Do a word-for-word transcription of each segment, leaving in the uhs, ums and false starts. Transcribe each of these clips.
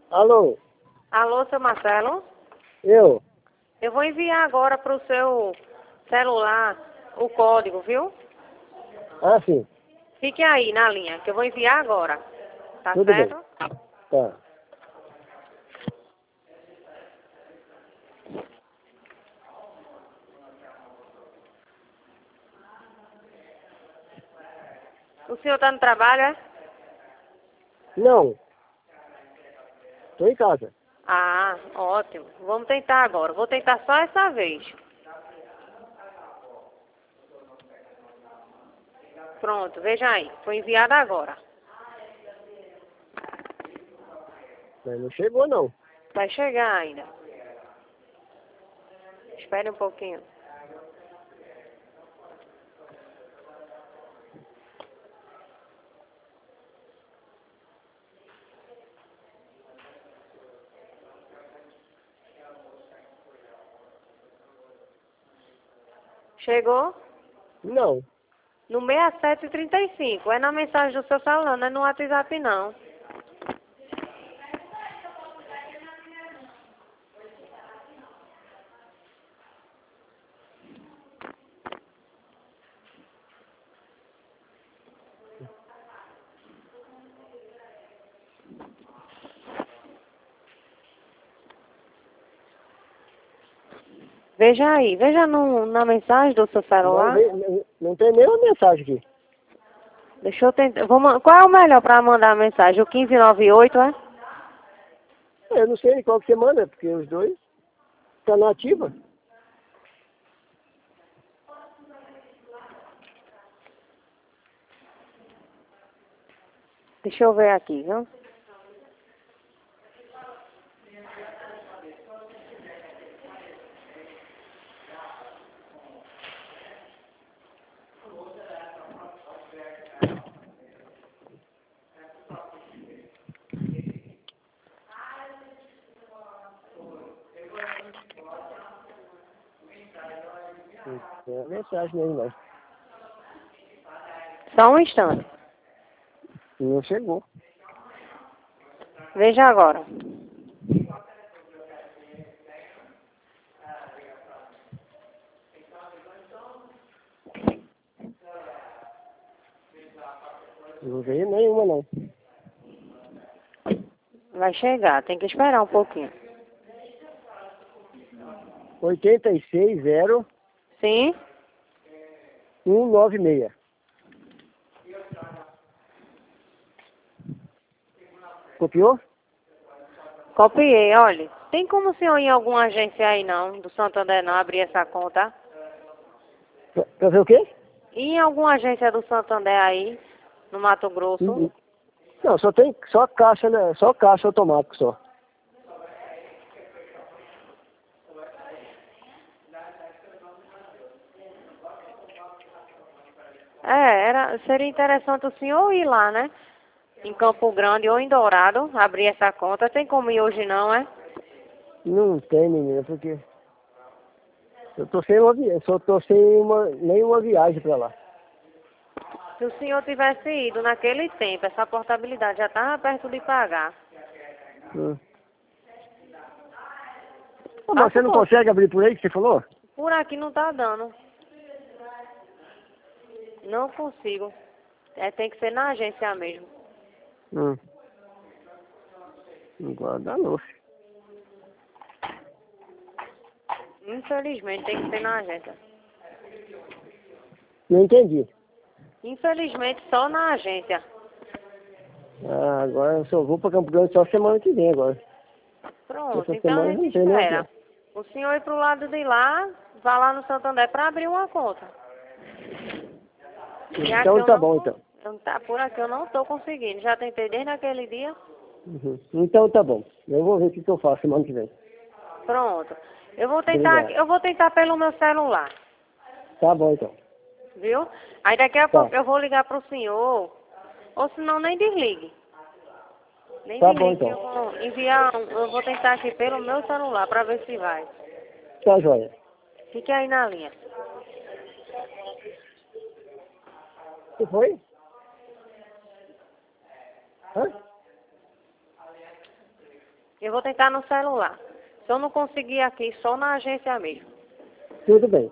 Alô? Alô, seu Marcelo? Eu? Eu vou enviar agora para o seu celular o código, viu? Ah, sim. Fique aí na linha, que eu vou enviar agora. Tá Tudo certo? bem. Tá. O senhor está no trabalho, é? Não. Tô em casa. Ah, ótimo. Vamos tentar agora. Vou tentar só essa vez. Pronto, veja aí. Foi enviado agora. Mas não chegou, não. Vai chegar ainda. Espere um pouquinho. Chegou? Não. No seis sete três cinco. É na mensagem do seu celular, não é no WhatsApp, não. Veja aí. Veja no, na mensagem do seu Não, celular. veio- não, não tem nenhuma mensagem aqui. Deixa eu tentar. Vou, man- qual é o melhor para mandar a mensagem? O quinze noventa e oito, é? Eu não sei qual que você manda, porque os dois estão na ativa. Deixa eu ver aqui, viu? Não tem mensagem nenhuma, não. Só um instante. Não chegou. Veja agora. Não veio nenhuma, não. Vai chegar, tem que esperar um pouquinho. oitenta e seis zero Sim? um nove seis. Copiou? Copiei, olha. Tem como o senhor ir em alguma agência aí não, do Santander não, abrir essa conta? Pra, pra ver o quê? Ir em alguma agência do Santander aí, no Mato Grosso? Não, só tem só caixa, né? Só caixa automático só. É, era, seria interessante o senhor ir lá, né? Em Campo Grande ou em Dourado, abrir essa conta. Tem como ir hoje não, é? Não tem, menina, porque eu tô sem uma viagem, só tô sem uma, nenhuma viagem pra lá. Se o senhor tivesse ido naquele tempo, essa portabilidade já estava perto de pagar. Hum. Ô, mas Faça você o não quê? consegue abrir por aí que você falou? Por aqui não tá dando. Não consigo. É, tem que ser na agência mesmo. Hum. Guarda-luz. Infelizmente tem que ser na agência. Não entendi. Infelizmente só na agência. Ah, agora eu só vou pra Campo Grande só semana que vem agora. Pronto, Essa então a semana gente não tem nem espera. aqui. O senhor ir pro lado de lá, vá lá no Santander para abrir uma conta. E aqui Então eu tá não, bom, con- então. eu- tá, por aqui eu não tô conseguindo. Já tentei desde aquele dia. Uhum. Então tá bom. Eu vou ver o que, que eu faço semana que vem. Pronto. Eu vou tentar, Obrigado. eu vou tentar pelo meu celular, Tá bom, então. viu? Aí daqui a Tá. pouco eu vou ligar pro senhor, ou se não nem desligue. Nem Tá bom, desligue que eu então. vou enviar, um- eu vou tentar aqui pelo meu celular para ver se vai. Tá, joia. Fique aí na linha. O que foi? Hã? Eu vou tentar no celular. Se eu não conseguir aqui, só na agência mesmo. Tudo bem.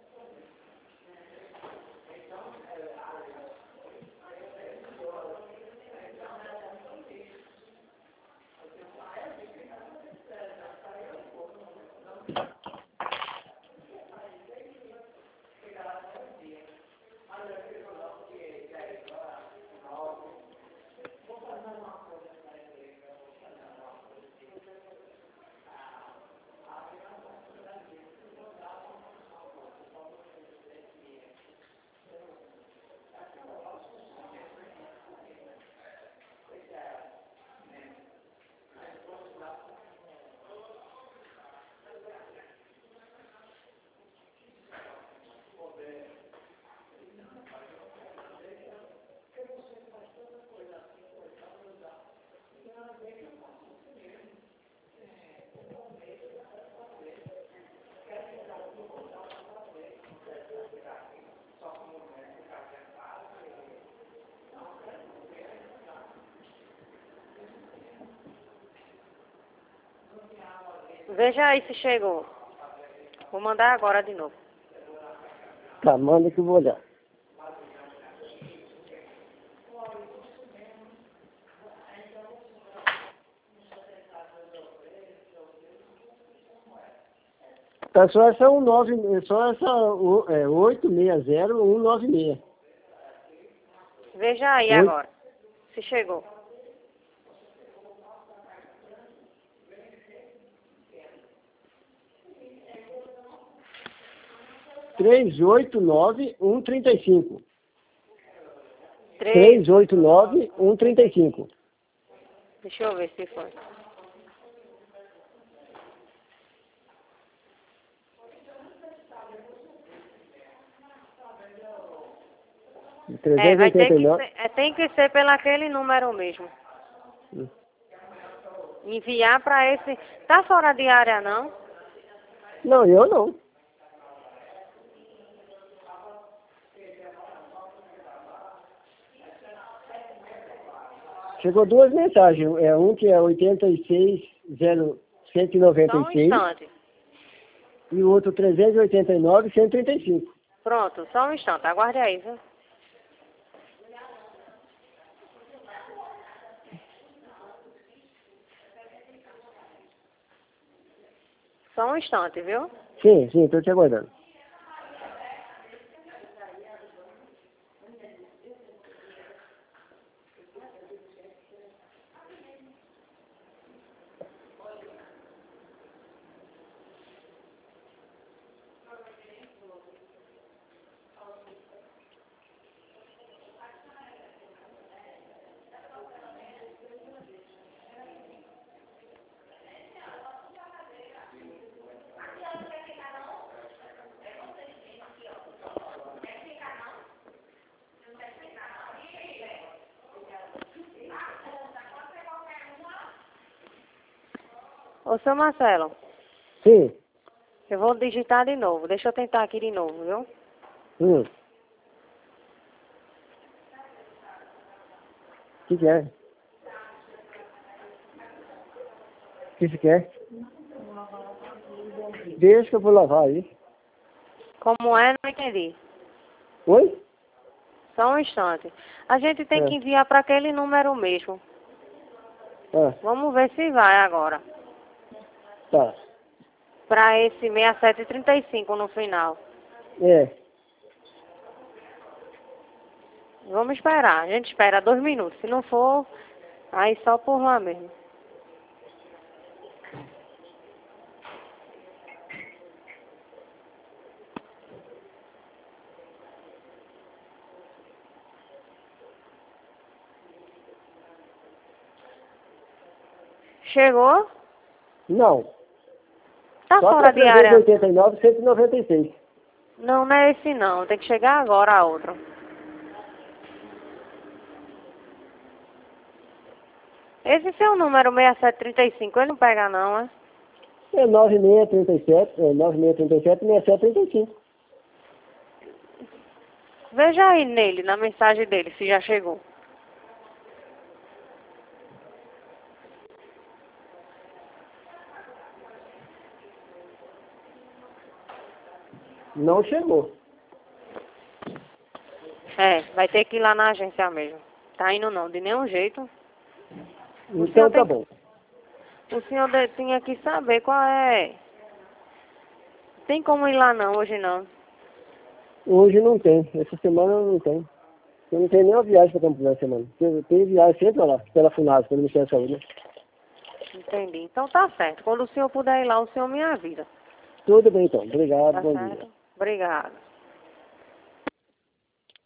Veja aí se chegou. Vou mandar agora de novo. Tá, manda que eu vou olhar. Tá, só essa um nove, só essa o- é, oito seis zero um nove seis. Veja aí Oi? agora. Se chegou. três oito nove um três cinco. Três. três oito nove um três cinco. Deixa eu ver se foi. É, vai ter que ser, é, tem que ser pelo aquele número mesmo. Hum. Enviar para esse... Tá fora de área, não? Não, eu não. Chegou duas mensagens. É um que é oitenta e seis zero cento e noventa Só um e seis instante. e o outro trezentos e oitenta e nove cento e trinta e cinco. Pronto, só um instante. Aguarde aí, viu? Só um instante, viu? Sim, sim, estou te aguardando. Ô, seu Marcelo, Sim. eu vou digitar de novo. Deixa eu tentar aqui de novo, viu? Hum. O que, que é? O que você quer? Deixa que eu vou lavar aí. Como é, não entendi. Oi? Só um instante. A gente tem É. que enviar para aquele número mesmo. Ah, Vamos ver se vai agora. tá. Para esse seis sete três cinco no final. É. Vamos esperar. A gente espera dois minutos. Se não for, aí só por lá mesmo. Chegou? Não. Tá Só fora de para área. trezentos e oitenta e nove, cento e noventa e seis. Não, não é esse não. Tem que chegar agora a outro. Esse seu número seis sete três cinco, ele não pega não, é? É nove seis três sete, é nove seis três sete, seis sete três cinco. Veja aí nele, na mensagem dele, se já chegou. Não chegou. É, vai ter que ir lá na agência mesmo. Tá indo não, de nenhum jeito. O Então senhor tá tem, bom. o senhor de- tinha que saber qual é. Tem como ir lá não, hoje não. Hoje não tem. Essa semana não tem. Eu não tenho nenhuma viagem para Campo Grande essa semana. Tem, tem viagem sempre lá, pela FUNASA, pelo Ministério da Saúde. Né? Entendi. Então tá certo. Quando o senhor puder ir lá, o senhor me avisa. Tudo bem então. Obrigado, Tá bom dia. certo? Obrigada.